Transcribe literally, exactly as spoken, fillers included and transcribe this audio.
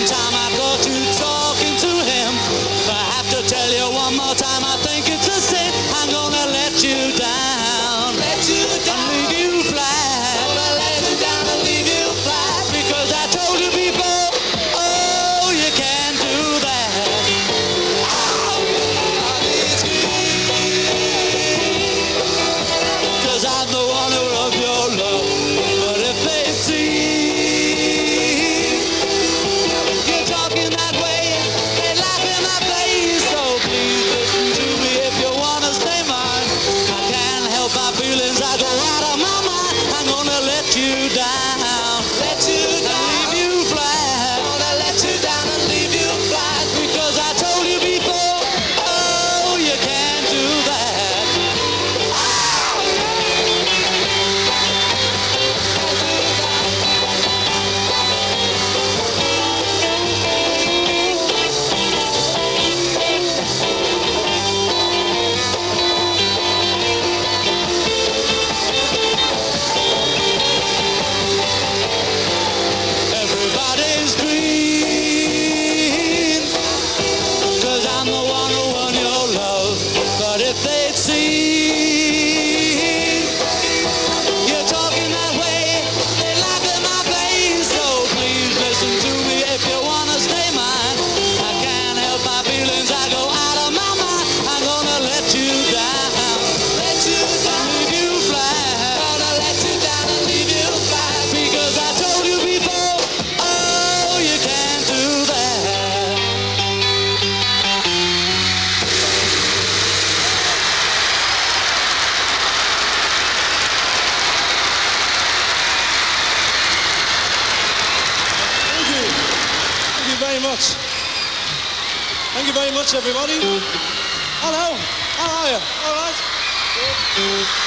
one time I got you talking to him. But I have to tell you one more time, I think it's a sin. I'm gonna let you down, let you down, and leave you flat. I'm gonna let you down and leave you flat. Because I told you before, oh, you can't do that. Oh, it's me. Cause I'm the one who loves your love. But if they see you're talking that way, they laugh in my face. So please listen to me if you wanna stay mine. I can't help my feelings, I go out of my mind. I'm gonna let you down, let you down, and leave you flat. I'm gonna let you down and leave you flat. Because I told you before, oh, you can't do that. Everybody's green, cause I'm the one who won your love. But if they'd see you're talking that way, they laugh in my face. So please listen to me if you wanna stay mine. I can't help my feelings, I go out of my mind. I'm gonna let you down, let you down, leave you flat. Gonna let you down and leave you flat. Because I told you before, oh, you can't do that. Thank you. Thank you very much. Thank you very much, everybody. Hello. How are you? All right? Good.